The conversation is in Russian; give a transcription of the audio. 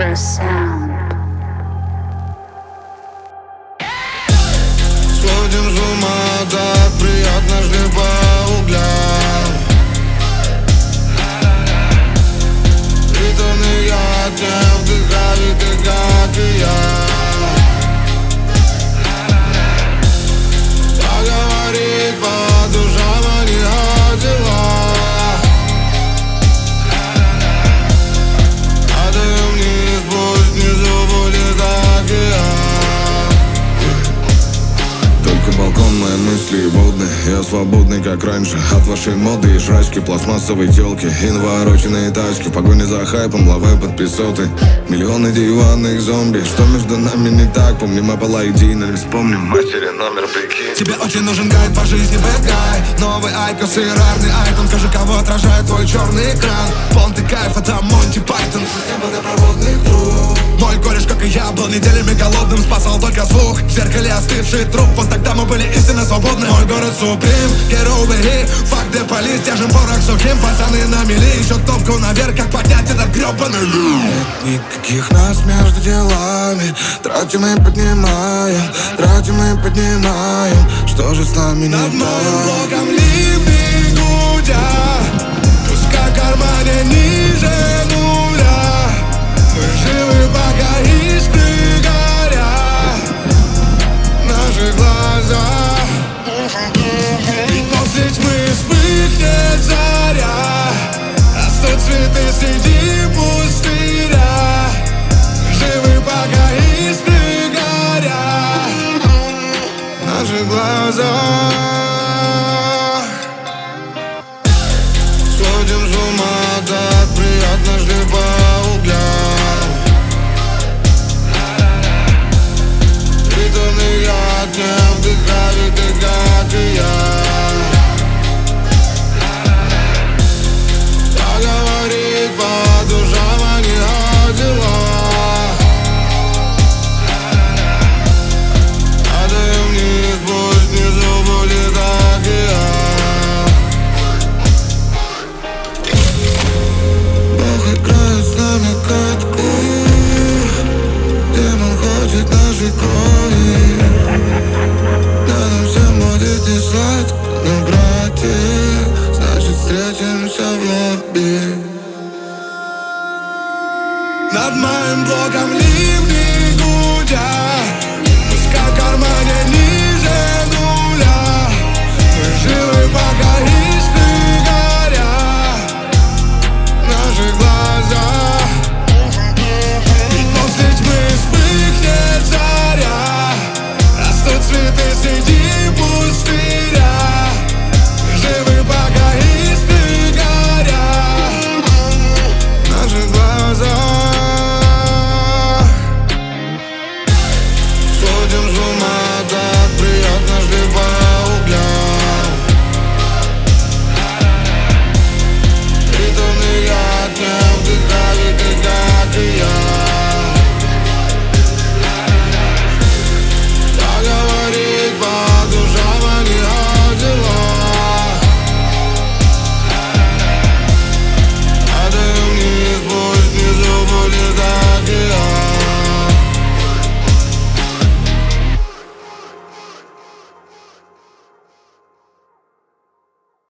Ultrasound. Сходим с ума, так приятно жди по углям. Приторный яд не вдыхает ты, как и я. Поговорить по душам, а не о делах. Падаем вниз, пусть внизу будет океан. Только балкон, мои мысли водные. Я свободный, как раньше, от вашей моды и жрачки, пластмассовой тёлки и навороченные тачки. В погоне за хайпом, лавы под песоты. Миллионы диванных зомби. Что между нами не так? Помним Apple ID, но не вспомним матери номер, прикинь. Тебе очень нужен гайд по жизни, bad guy. Новый айкос и рарный айтем. Скажи, кого отражает твой черный экран. Полный кайф, это Монти Пайтон. Водопроводных труб. Мой кореш, как и я, был неделями голодным. Спасал только звук, в зеркале остывший труп. Вот тогда мы были истинно свободны. Мой город суприм, герой бери. Факт де полис, держим порох сухим. Пацаны на мели, еще кнопку наверх. Как поднять этот гребаный люк. Нет никаких нас между делами. Тратим и поднимаем, тратим и поднимаем. Что же с нами не Над так? моим блоком ливни гудят. Пускай в кармане ниже нуля. Мы живы, пока искры горят в наших глазах. Ведь после тьмы вспыхнет заря. Растут цветы среди пустыря. Живы, пока искры горят в наших глазах. Сходим с ума, так приятно жди по углям. Приторный яд не вдыхает ты, как и я. Поговорить по душам, а не о делах. Падаем вниз, пусть внизу будет океан. Бог играет с нами катку. Демон хочет нашей крови. Да нам всем будет не сладко, но братья, значит встретимся в лобби. Над моим блоком ливни гудят.